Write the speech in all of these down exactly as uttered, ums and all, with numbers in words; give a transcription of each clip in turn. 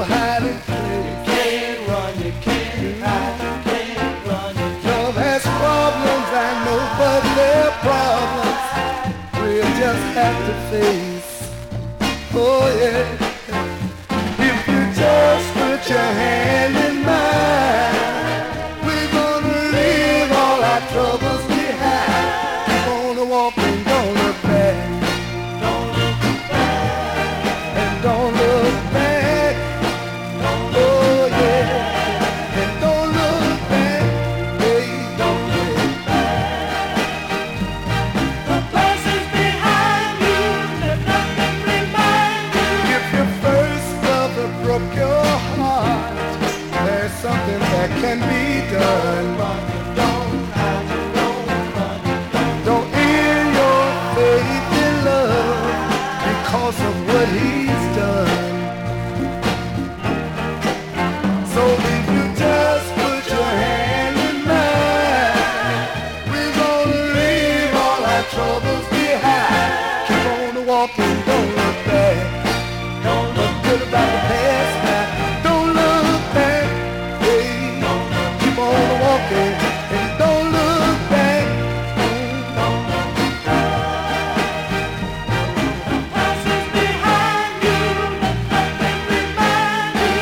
hide in place. You can't run, you can't hide, you can't run, you can't Love has problems, I know, but they're problems we'll just have to face. Oh yeah. If you just put your hand in mine, we're gonna leave all our troubles behind. Keep on walking, don't look back. don't look back, And don't look back. Oh yeah. And don't look back. Hey, don't look back. the past is behind you, let nothing remind you. If your first lover broke your heart, there's something that can be done. Don't hide, don't run, Don't end your faith in love because of what he's done. So if you just put your hand in mine, we're gonna leave all our troubles behind. Keep on walking, don't look back. don't look Good about the past now. Don't look back. Hey, keep on walking and don't look back. the past is behind you, let nothing remind you.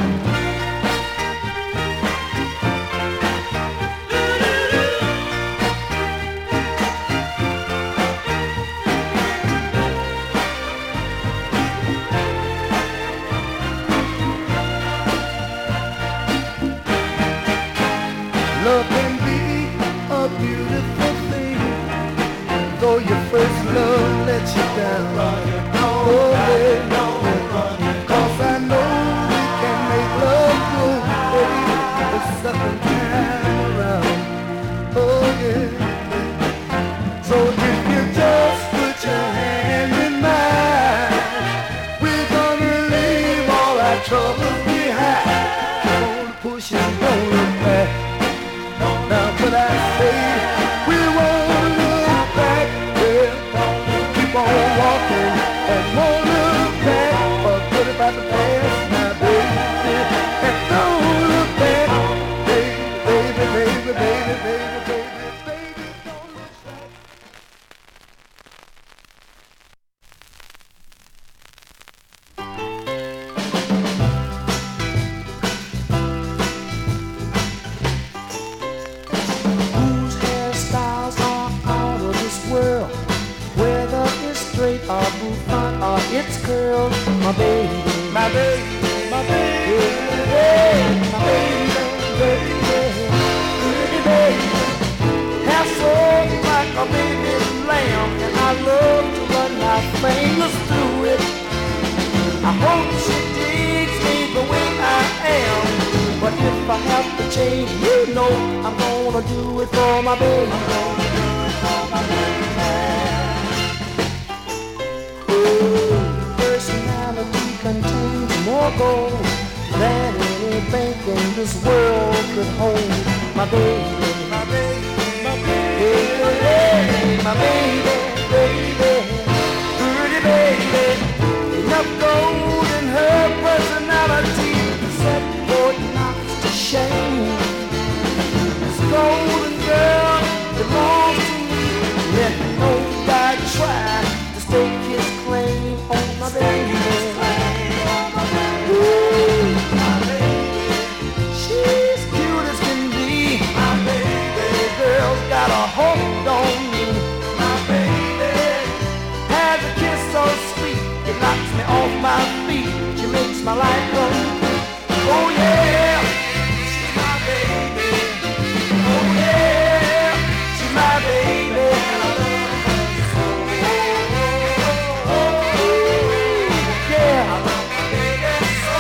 Love can be a beautiful thing, though your first love let you down. Oh, yeah. Cause I know we can make love grow, baby, the second time around. Oh, yeah. So if you just put your hand in mine, we're gonna leave all our troubles behind. Keep on pushing, don't look back. Now could I say we won't look back? Yeah. Keep on walking and won't look back. Forget about the past now, baby. And don't look back, baby, baby, baby, baby, baby, baby, baby, don't look back. Whose hairstyles are out of this world, whether it's straight or bouffant or it's curled. My baby, My baby, my baby, baby, my baby, baby, pretty baby. Hair so like a baby lamb, and I love to run my fingers through it. I hope she digs me the way I am, but if I have to change, you know I'm gonna do it for my baby. I'm gonna do it for my baby. Ooh, personality contains more gold than any bank in this world could hold. My baby, my baby, my baby, my baby, baby, pretty baby. Enough gold in her personality to set Fort Knox to shame. This golden girl belongs to me. Let no guy try to stake his claim on my baby. Ooh, my baby, she's cute as can be. My baby, girl's got a hold on me. My baby has a kiss so sweet, it knocks me off my feet. She makes my life go. Oh yeah, she's my baby. Oh yeah, she's my baby. And I love her so. Oh, oh, oh, yeah, I love my baby so.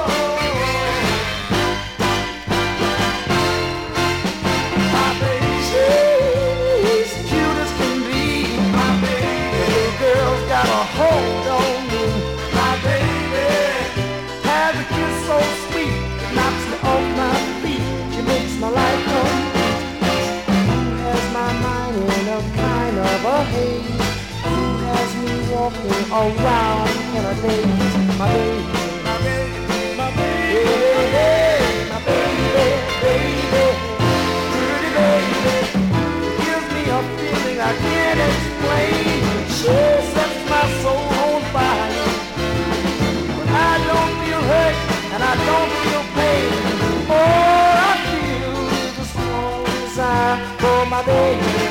My baby, she's cute as can be. My baby, little girl's got a hold on me. My baby has a kiss so sweet, it knocks me off my feet. She makes my life complete. Who has my mind in a kind of a haze? Who has me walking around in a daze? My baby, my baby, my and I don't feel pain. All I feel is a strong desire for my baby.